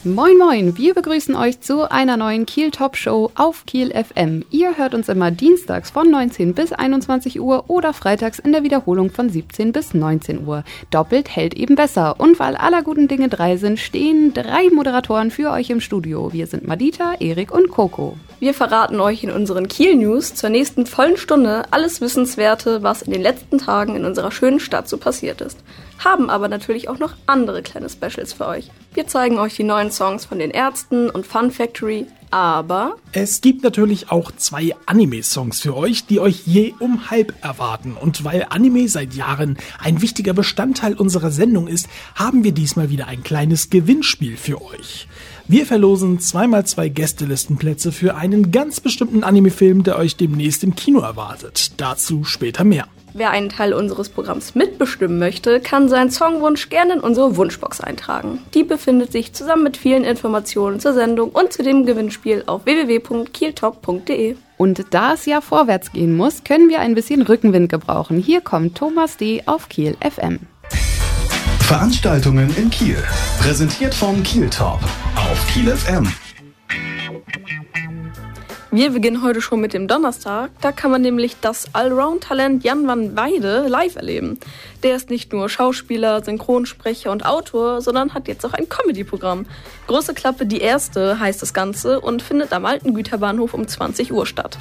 Moin Moin, wir begrüßen euch zu einer neuen Kiel Top Show auf Kiel FM. Ihr hört uns immer dienstags von 19 bis 21 Uhr oder freitags in der Wiederholung von 17 bis 19 Uhr. Doppelt hält eben besser und weil aller guten Dinge 3 sind, stehen 3 Moderatoren für euch im Studio. Wir sind Madita, Erik und Coco. Wir verraten euch in unseren Kiel News zur nächsten vollen Stunde alles Wissenswerte, was in den letzten Tagen in unserer schönen Stadt so passiert ist. Haben aber natürlich auch noch andere kleine Specials für euch. Wir zeigen euch die neuen Songs von den Ärzten und Fun Factory, aber es gibt natürlich auch 2 Anime-Songs für euch, die euch je um halb erwarten. Und weil Anime seit Jahren ein wichtiger Bestandteil unserer Sendung ist, haben wir diesmal wieder ein kleines Gewinnspiel für euch. Wir verlosen 2x2 Gästelistenplätze für einen ganz bestimmten Anime-Film, der euch demnächst im Kino erwartet. Dazu später mehr. Wer einen Teil unseres Programms mitbestimmen möchte, kann seinen Songwunsch gerne in unsere Wunschbox eintragen. Die befindet sich zusammen mit vielen Informationen zur Sendung und zu dem Gewinnspiel auf www.kieltop.de. Und da es ja vorwärts gehen muss, können wir ein bisschen Rückenwind gebrauchen. Hier kommt Thomas D. auf Kiel FM. Veranstaltungen in Kiel. Präsentiert von Kiel Top auf Kiel FM. Wir beginnen heute schon mit dem Donnerstag. Da kann man nämlich das Allround-Talent Jan van Weide live erleben. Der ist nicht nur Schauspieler, Synchronsprecher und Autor, sondern hat jetzt auch ein Comedy-Programm. Große Klappe, die erste heißt das Ganze und findet am Alten Güterbahnhof um 20 Uhr statt.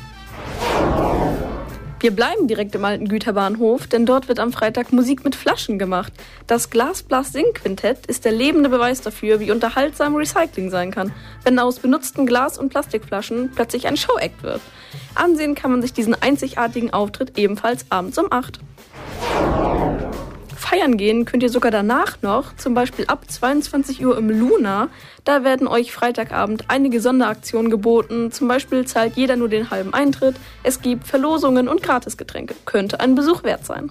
Wir bleiben direkt im Alten Güterbahnhof, denn dort wird am Freitag Musik mit Flaschen gemacht. Das Glas-Blas-Sing-Quintett ist der lebende Beweis dafür, wie unterhaltsam Recycling sein kann, wenn aus benutzten Glas- und Plastikflaschen plötzlich ein Show-Act wird. Ansehen kann man sich diesen einzigartigen Auftritt ebenfalls abends um 8. Feiern gehen könnt ihr sogar danach noch, zum Beispiel ab 22 Uhr im Luna. Da werden euch Freitagabend einige Sonderaktionen geboten. Zum Beispiel zahlt jeder nur den halben Eintritt. Es gibt Verlosungen und Gratisgetränke. Könnte ein Besuch wert sein.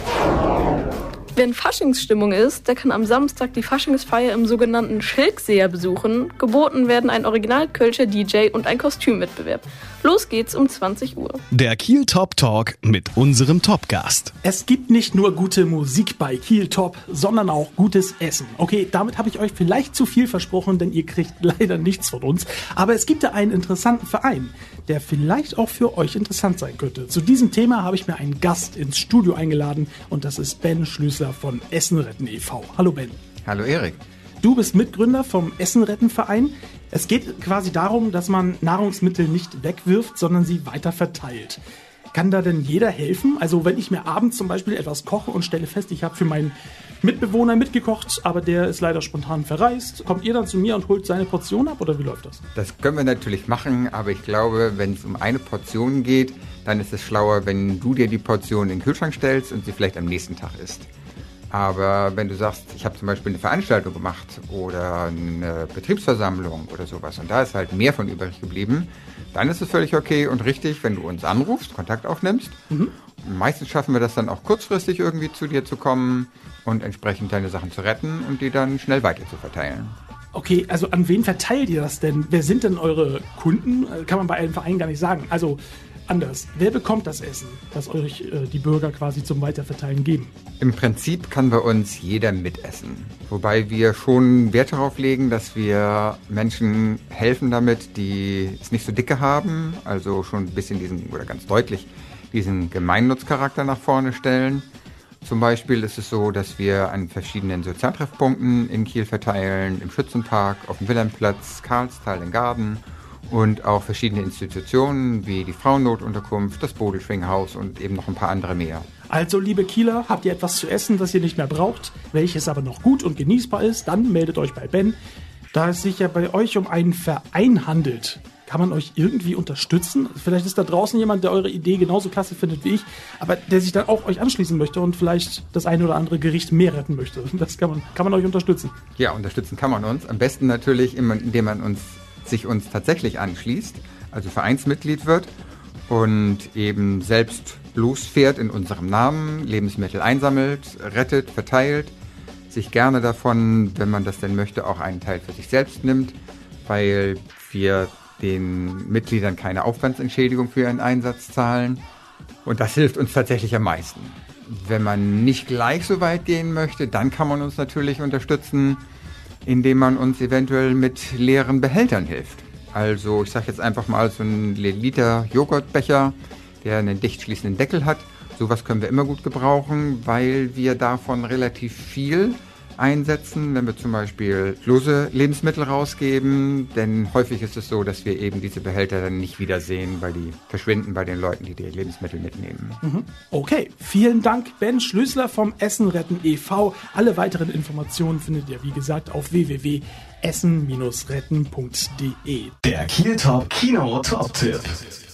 Wenn Faschingsstimmung ist, der kann am Samstag die Faschingsfeier im sogenannten Schilkseer besuchen. Geboten werden ein Original-Kölscher DJ und ein Kostümwettbewerb. Los geht's um 20 Uhr. Der Kiel Top Talk mit unserem Top-Gast. Es gibt nicht nur gute Musik bei Kiel Top, sondern auch gutes Essen. Okay, damit habe ich euch vielleicht zu viel versprochen, denn ihr kriegt leider nichts von uns. Aber es gibt da einen interessanten Verein, der vielleicht auch für euch interessant sein könnte. Zu diesem Thema habe ich mir einen Gast ins Studio eingeladen und das ist Ben Schlüßler von Essen retten e.V. Hallo Ben. Hallo Erik. Du bist Mitgründer vom Essen retten Verein. Es geht quasi darum, dass man Nahrungsmittel nicht wegwirft, sondern sie weiter verteilt. Kann da denn jeder helfen? Also wenn ich mir abends zum Beispiel etwas koche und stelle fest, ich habe für meinen Mitbewohner mitgekocht, aber der ist leider spontan verreist, kommt ihr dann zu mir und holt seine Portion ab oder wie läuft das? Das können wir natürlich machen, aber ich glaube, wenn es um eine Portion geht, dann ist es schlauer, wenn du dir die Portion in den Kühlschrank stellst und sie vielleicht am nächsten Tag isst. Aber wenn du sagst, ich habe zum Beispiel eine Veranstaltung gemacht oder eine Betriebsversammlung oder sowas und da ist halt mehr von übrig geblieben, dann ist es völlig okay und richtig, wenn du uns anrufst, Kontakt aufnimmst. Meistens schaffen wir das dann auch kurzfristig irgendwie zu dir zu kommen und entsprechend deine Sachen zu retten und die dann schnell weiter zu verteilen. Okay, also an wen verteilt ihr das denn? Wer sind denn eure Kunden? Kann man bei einem Verein gar nicht sagen. Also anders, wer bekommt das Essen, das euch die Bürger quasi zum Weiterverteilen geben? Im Prinzip kann bei uns jeder mitessen. Wobei wir schon Wert darauf legen, dass wir Menschen helfen damit, die es nicht so dicke haben, also schon ein bisschen ganz deutlich diesen Gemeinnutzcharakter nach vorne stellen. Zum Beispiel ist es so, dass wir an verschiedenen Sozialtreffpunkten in Kiel verteilen, im Schützenpark, auf dem Wilhelmplatz, Karlstal in Garden und auch verschiedene Institutionen wie die Frauennotunterkunft, das Bodelschwinghaus und eben noch ein paar andere mehr. Also, liebe Kieler, habt ihr etwas zu essen, das ihr nicht mehr braucht, welches aber noch gut und genießbar ist, dann meldet euch bei Ben. Da es sich ja bei euch um einen Verein handelt, kann man euch irgendwie unterstützen? Vielleicht ist da draußen jemand, der eure Idee genauso klasse findet wie ich, aber der sich dann auch euch anschließen möchte und vielleicht das eine oder andere Gericht mehr retten möchte. Das kann man euch unterstützen. Ja, unterstützen kann man uns. Am besten natürlich, indem man sich uns tatsächlich anschließt, also Vereinsmitglied wird und eben selbst losfährt in unserem Namen, Lebensmittel einsammelt, rettet, verteilt, sich gerne davon, wenn man das denn möchte, auch einen Teil für sich selbst nimmt, weil wir den Mitgliedern keine Aufwandsentschädigung für ihren Einsatz zahlen. Und das hilft uns tatsächlich am meisten. Wenn man nicht gleich so weit gehen möchte, dann kann man uns natürlich unterstützen. indem man uns eventuell mit leeren Behältern hilft. Also ich sage jetzt einfach mal so ein Liter Joghurtbecher, der einen dicht schließenden Deckel hat. Sowas können wir immer gut gebrauchen, weil wir davon relativ viel einsetzen, wenn wir zum Beispiel lose Lebensmittel rausgeben. Denn häufig ist es so, dass wir eben diese Behälter dann nicht wiedersehen, weil die verschwinden bei den Leuten, die Lebensmittel mitnehmen. Okay, vielen Dank, Ben Schlösler vom Essen retten e.V. Alle weiteren Informationen findet ihr, wie gesagt, auf www.essen-retten.de. Der Kiel Top Kino Top-Tipp.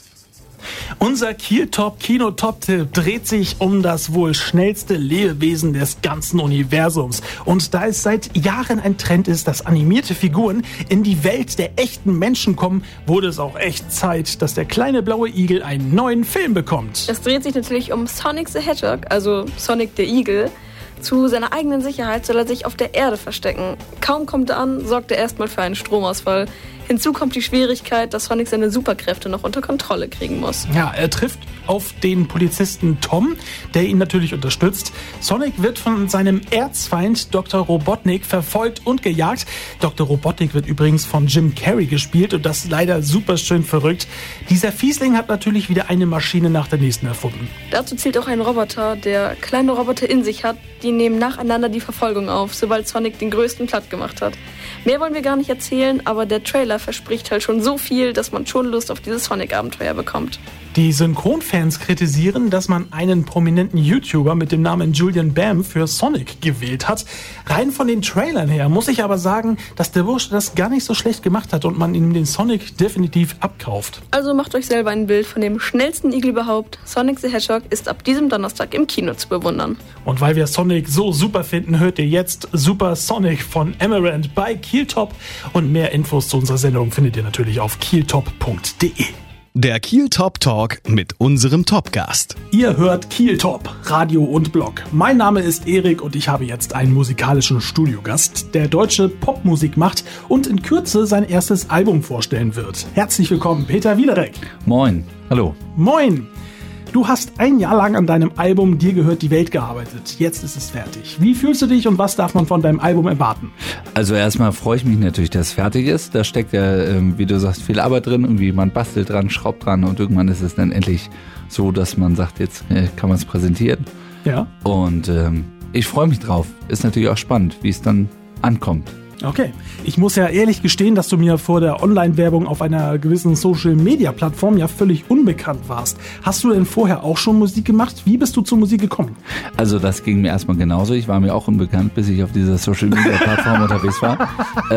Unser Kiel-Top Kino-Top-Tipp dreht sich um das wohl schnellste Lebewesen des ganzen Universums. Und da es seit Jahren ein Trend ist, dass animierte Figuren in die Welt der echten Menschen kommen, wurde es auch echt Zeit, dass der kleine blaue Igel einen neuen Film bekommt. Es dreht sich natürlich um Sonic the Hedgehog, also Sonic der Igel. Zu seiner eigenen Sicherheit soll er sich auf der Erde verstecken. Kaum kommt er an, sorgt er erstmal für einen Stromausfall. Hinzu kommt die Schwierigkeit, dass Sonic seine Superkräfte noch unter Kontrolle kriegen muss. Ja, er trifft auf den Polizisten Tom, der ihn natürlich unterstützt. Sonic wird von seinem Erzfeind Dr. Robotnik verfolgt und gejagt. Dr. Robotnik wird übrigens von Jim Carrey gespielt und das leider super schön verrückt. Dieser Fiesling hat natürlich wieder eine Maschine nach der nächsten erfunden. Dazu zielt auch ein Roboter, der kleine Roboter in sich hat. Die nehmen nacheinander die Verfolgung auf, sobald Sonic den größten platt gemacht hat. Mehr wollen wir gar nicht erzählen, aber der Trailer verspricht halt schon so viel, dass man schon Lust auf dieses Sonic-Abenteuer bekommt. Die Synchronfans kritisieren, dass man einen prominenten YouTuber mit dem Namen Julian Bam für Sonic gewählt hat. Rein von den Trailern her muss ich aber sagen, dass der Bursche das gar nicht so schlecht gemacht hat und man ihm den Sonic definitiv abkauft. Also macht euch selber ein Bild von dem schnellsten Igel überhaupt. Sonic the Hedgehog ist ab diesem Donnerstag im Kino zu bewundern. Und weil wir Sonic so super finden, hört ihr jetzt Super Sonic von Amaranth bei Kiel Top. Und mehr Infos zu unserer Sendung findet ihr natürlich auf kieltop.de. Der Kiel Top Talk mit unserem Top-Gast. Ihr hört Kiel Top, Radio und Blog. Mein Name ist Erik und ich habe jetzt einen musikalischen Studiogast, der deutsche Popmusik macht und in Kürze sein erstes Album vorstellen wird. Herzlich willkommen, Peter Wiederek. Moin, hallo. Moin. Du hast ein Jahr lang an deinem Album Dir gehört die Welt gearbeitet. Jetzt ist es fertig. Wie fühlst du dich und was darf man von deinem Album erwarten? Also erstmal freue ich mich natürlich, dass es fertig ist. Da steckt ja, wie du sagst, viel Arbeit drin. Irgendwie man bastelt dran, schraubt dran und irgendwann ist es dann endlich so, dass man sagt, jetzt kann man es präsentieren. Ja. Und ich freue mich drauf. Ist natürlich auch spannend, wie es dann ankommt. Okay. Ich muss ja ehrlich gestehen, dass du mir vor der Online-Werbung auf einer gewissen Social-Media-Plattform ja völlig unbekannt warst. Hast du denn vorher auch schon Musik gemacht? Wie bist du zur Musik gekommen? Also das ging mir erstmal genauso. Ich war mir auch unbekannt, bis ich auf dieser Social-Media-Plattform unterwegs war.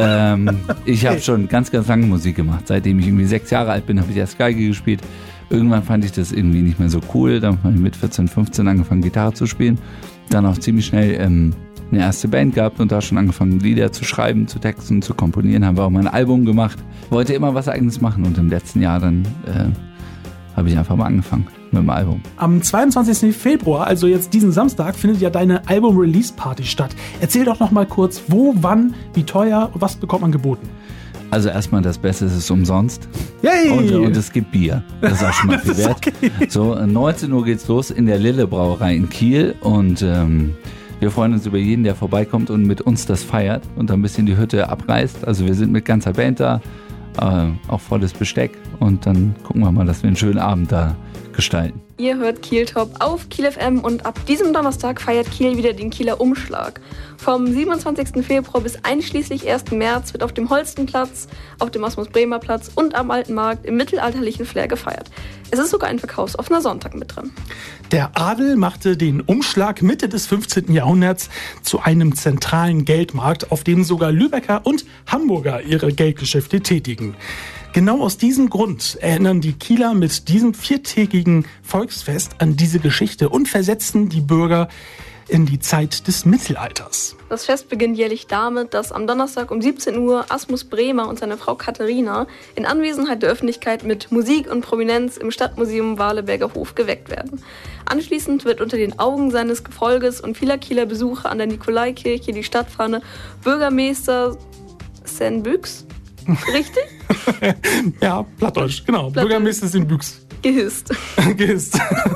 Ich habe schon ganz, ganz lange Musik gemacht. Seitdem ich irgendwie 6 Jahre alt bin, habe ich erst Geige gespielt. Irgendwann fand ich das irgendwie nicht mehr so cool. Dann habe ich mit 14, 15 angefangen, Gitarre zu spielen. Dann auch ziemlich schnell eine erste Band gehabt und da schon angefangen, Lieder zu schreiben, zu texten, zu komponieren. Haben wir auch mal ein Album gemacht. Wollte immer was Eigenes machen und im letzten Jahr dann habe ich einfach mal angefangen mit dem Album. Am 22. Februar, also jetzt diesen Samstag, findet ja deine Album-Release-Party statt. Erzähl doch noch mal kurz, wo, wann, wie teuer, was bekommt man geboten? Also erstmal das Beste ist es umsonst. Yay! Und es gibt Bier. Das ist auch schon mal viel wert. Okay. So, 19 Uhr geht's los in der Lille Brauerei in Kiel und wir freuen uns über jeden, der vorbeikommt und mit uns das feiert und ein bisschen die Hütte abreißt. Also wir sind mit ganzer Band da, auch volles Besteck und dann gucken wir mal, dass wir einen schönen Abend da gestalten. Ihr hört Kiel Top auf Kiel FM und ab diesem Donnerstag feiert Kiel wieder den Kieler Umschlag. Vom 27. Februar bis einschließlich 1. März wird auf dem Holstenplatz, auf dem Asmus-Bremer-Platz und am Alten Markt im mittelalterlichen Flair gefeiert. Es ist sogar ein verkaufsoffener Sonntag mit drin. Der Adel machte den Umschlag Mitte des 15. Jahrhunderts zu einem zentralen Geldmarkt, auf dem sogar Lübecker und Hamburger ihre Geldgeschäfte tätigen. Genau aus diesem Grund erinnern die Kieler mit diesem 4-tägigen Volksfest an diese Geschichte und versetzen die Bürger in die Zeit des Mittelalters. Das Fest beginnt jährlich damit, dass am Donnerstag um 17 Uhr Asmus Bremer und seine Frau Katharina in Anwesenheit der Öffentlichkeit mit Musik und Prominenz im Stadtmuseum Waleberger Hof geweckt werden. Anschließend wird unter den Augen seines Gefolges und vieler Kieler Besucher an der Nikolaikirche die Stadtfahne Bürgermeister Sen Büchs Richtig? Ja, Plattdeutsch, genau. Bürgermeister ist in Büchs. Gehisst. Gehisst.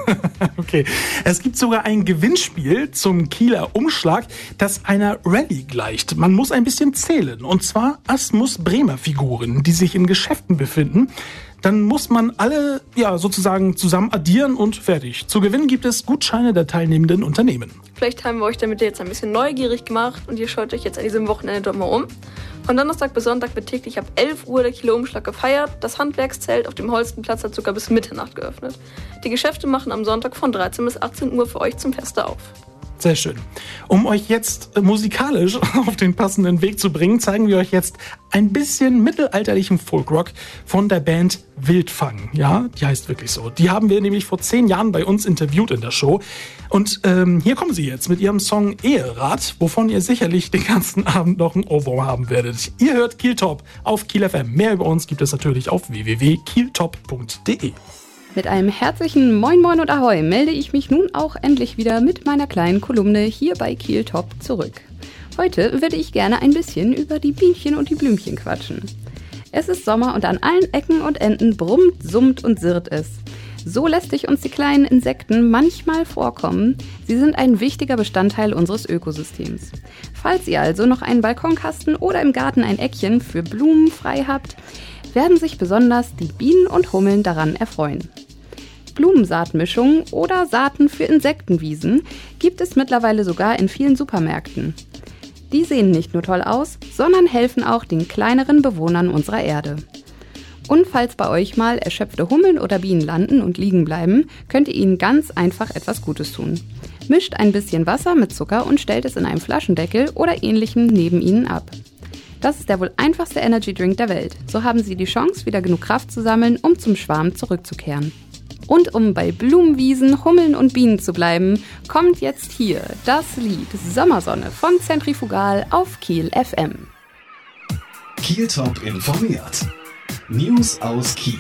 Okay. Es gibt sogar ein Gewinnspiel zum Kieler Umschlag, das einer Rallye gleicht. Man muss ein bisschen zählen. Und zwar Asmus-Bremer-Figuren, die sich in Geschäften befinden. Dann muss man alle sozusagen zusammen addieren und fertig. Zu gewinnen gibt es Gutscheine der teilnehmenden Unternehmen. Vielleicht haben wir euch damit jetzt ein bisschen neugierig gemacht und ihr schaut euch jetzt an diesem Wochenende doch mal um. Von Donnerstag bis Sonntag wird täglich ab 11 Uhr der Kieler Umschlag gefeiert. Das Handwerkszelt auf dem Holstenplatz hat sogar bis Mitternacht geöffnet. Die Geschäfte machen am Sonntag von 13 bis 18 Uhr für euch zum Feste auf. Sehr schön. Um euch jetzt musikalisch auf den passenden Weg zu bringen, zeigen wir euch jetzt ein bisschen mittelalterlichen Folkrock von der Band Wildfang. Ja, die heißt wirklich so. Die haben wir nämlich vor 10 Jahren bei uns interviewt in der Show. Und hier kommen sie jetzt mit ihrem Song Eherat, wovon ihr sicherlich den ganzen Abend noch einen Ohrwurm haben werdet. Ihr hört Kiel Top auf Kiel FM. Mehr über uns gibt es natürlich auf www.kieltop.de. Mit einem herzlichen Moin Moin und Ahoi melde ich mich nun auch endlich wieder mit meiner kleinen Kolumne hier bei Kiel Top zurück. Heute würde ich gerne ein bisschen über die Bienchen und die Blümchen quatschen. Es ist Sommer und an allen Ecken und Enden brummt, summt und sirrt es. So lästig uns die kleinen Insekten manchmal vorkommen, sie sind ein wichtiger Bestandteil unseres Ökosystems. Falls ihr also noch einen Balkonkasten oder im Garten ein Eckchen für Blumen frei habt, werden sich besonders die Bienen und Hummeln daran erfreuen. Blumensaatmischungen oder Saaten für Insektenwiesen gibt es mittlerweile sogar in vielen Supermärkten. Die sehen nicht nur toll aus, sondern helfen auch den kleineren Bewohnern unserer Erde. Und falls bei euch mal erschöpfte Hummeln oder Bienen landen und liegen bleiben, könnt ihr ihnen ganz einfach etwas Gutes tun. Mischt ein bisschen Wasser mit Zucker und stellt es in einem Flaschendeckel oder ähnlichem neben ihnen ab. Das ist der wohl einfachste Energy Drink der Welt. So haben sie die Chance, wieder genug Kraft zu sammeln, um zum Schwarm zurückzukehren. Und um bei Blumenwiesen, Hummeln und Bienen zu bleiben, kommt jetzt hier das Lied Sommersonne von Zentrifugal auf Kiel FM. Kiel Top informiert. News aus Kiel.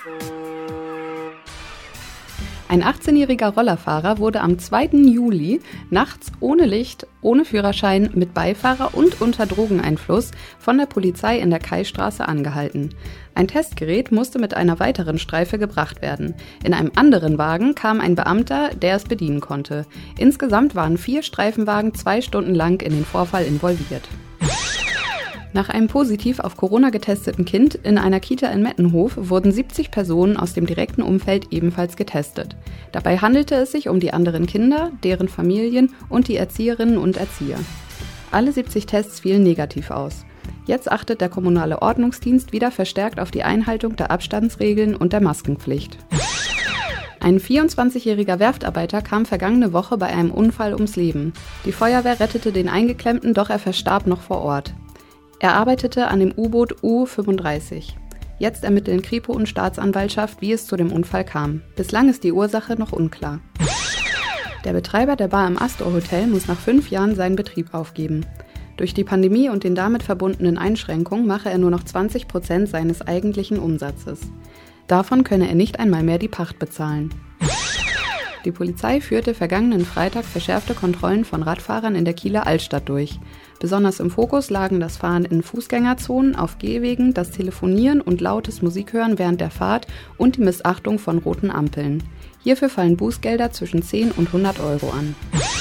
Ein 18-jähriger Rollerfahrer wurde am 2. Juli nachts ohne Licht, ohne Führerschein, mit Beifahrer und unter Drogeneinfluss von der Polizei in der Kaistraße angehalten. Ein Testgerät musste mit einer weiteren Streife gebracht werden. In einem anderen Wagen kam ein Beamter, der es bedienen konnte. Insgesamt waren 4 Streifenwagen 2 Stunden lang in den Vorfall involviert. Nach einem positiv auf Corona getesteten Kind in einer Kita in Mettenhof wurden 70 Personen aus dem direkten Umfeld ebenfalls getestet. Dabei handelte es sich um die anderen Kinder, deren Familien und die Erzieherinnen und Erzieher. Alle 70 Tests fielen negativ aus. Jetzt achtet der kommunale Ordnungsdienst wieder verstärkt auf die Einhaltung der Abstandsregeln und der Maskenpflicht. Ein 24-jähriger Werftarbeiter kam vergangene Woche bei einem Unfall ums Leben. Die Feuerwehr rettete den Eingeklemmten, doch er verstarb noch vor Ort. Er arbeitete an dem U-Boot U-35. Jetzt ermitteln Kripo und Staatsanwaltschaft, wie es zu dem Unfall kam. Bislang ist die Ursache noch unklar. Der Betreiber der Bar im Astor Hotel muss nach 5 Jahren seinen Betrieb aufgeben. Durch die Pandemie und den damit verbundenen Einschränkungen mache er nur noch 20% seines eigentlichen Umsatzes. Davon könne er nicht einmal mehr die Pacht bezahlen. Die Polizei führte vergangenen Freitag verschärfte Kontrollen von Radfahrern in der Kieler Altstadt durch. Besonders im Fokus lagen das Fahren in Fußgängerzonen, auf Gehwegen, das Telefonieren und lautes Musikhören während der Fahrt und die Missachtung von roten Ampeln. Hierfür fallen Bußgelder zwischen 10 und 100 Euro an.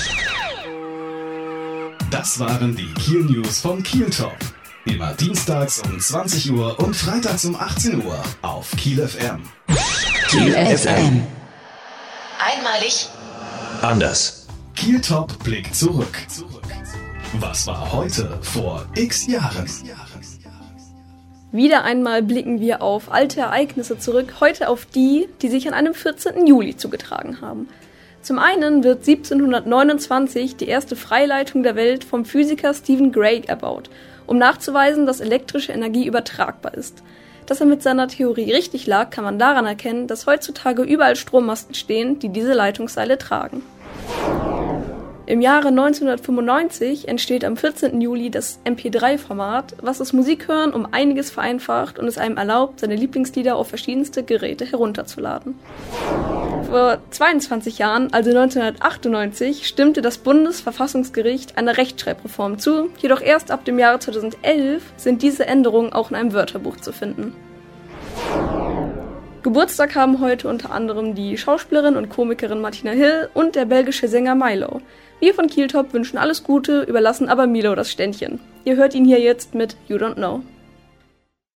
Das waren die Kiel News von Kiel Top. Immer dienstags um 20 Uhr und freitags um 18 Uhr auf Kiel FM. Kiel FM. Einmalig. Anders. Kiel Top blickt zurück. Was war heute vor x Jahren? Wieder einmal blicken wir auf alte Ereignisse zurück, heute auf die, die sich an einem 14. Juli zugetragen haben. Zum einen wird 1729 die erste Freileitung der Welt vom Physiker Stephen Gray erbaut, um nachzuweisen, dass elektrische Energie übertragbar ist. Dass er mit seiner Theorie richtig lag, kann man daran erkennen, dass heutzutage überall Strommasten stehen, die diese Leitungsseile tragen. Im Jahre 1995 entsteht am 14. Juli das MP3-Format, was das Musikhören um einiges vereinfacht und es einem erlaubt, seine Lieblingslieder auf verschiedenste Geräte herunterzuladen. Vor 22 Jahren, also 1998, stimmte das Bundesverfassungsgericht einer Rechtschreibreform zu, jedoch erst ab dem Jahre 2011 sind diese Änderungen auch in einem Wörterbuch zu finden. Geburtstag haben heute unter anderem die Schauspielerin und Komikerin Martina Hill und der belgische Sänger Milo. Wir von Kiel Top wünschen alles Gute, überlassen aber Milo das Ständchen. Ihr hört ihn hier jetzt mit You Don't Know.